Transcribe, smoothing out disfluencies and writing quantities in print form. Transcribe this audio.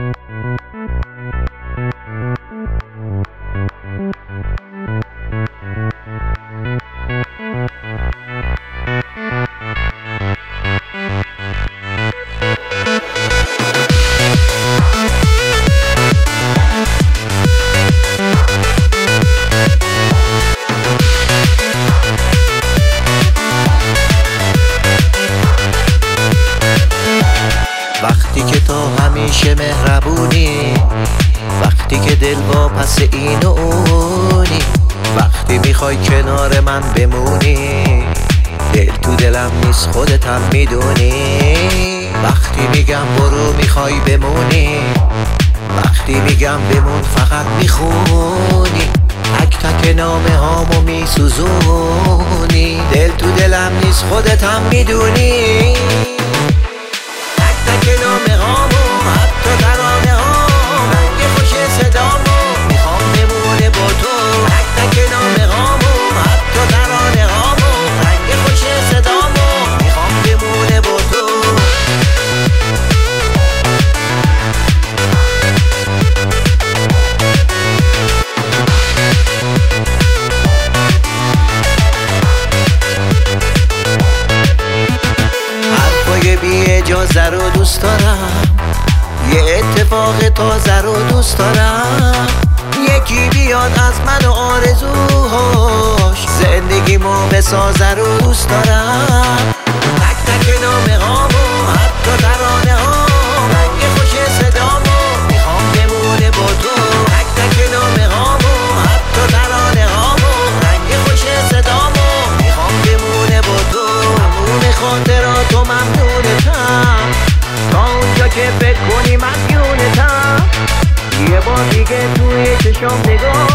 وقتی که تو همیشه مهربونی، وقتی که دل واپس این و اونی، وقتی میخوای کنار من بمونی، دل تو دلم نیست خودتم میدونی. وقتی میگم برو میخوای بمونی، وقتی میگم بمون فقط میخونی، تک تک نامه هامو میسوزونی، دل تو دلم نیست خودتم میدونی. تک نامه هامو حتی ترانه هامو رنگ خوش صدامو میخوام بمونه با تو. تک نامه هامو حتی ترانه هامو رنگ خوش صدامو میخوام بمونه با تو. حرفای بی اجازه رو دوست دارم، یه اتفاق تازه رو دوست دارم، یکی بیاد از من و آرزوهاش زندگیمو بسازه رو دوست دارم. تک تک نامه هامو حتی ترانه هامو رنگ خوش صدامو میخوام بمونه با تو. تک تک نامه هامو حتی ترانه هامو رنگ خوش صدامو میخوام بمونه با تو. همون خاطراتو ممنونتم، تا اونجا که فکر کنی مدیونتم، یه بار دیگه توی چشم نگاه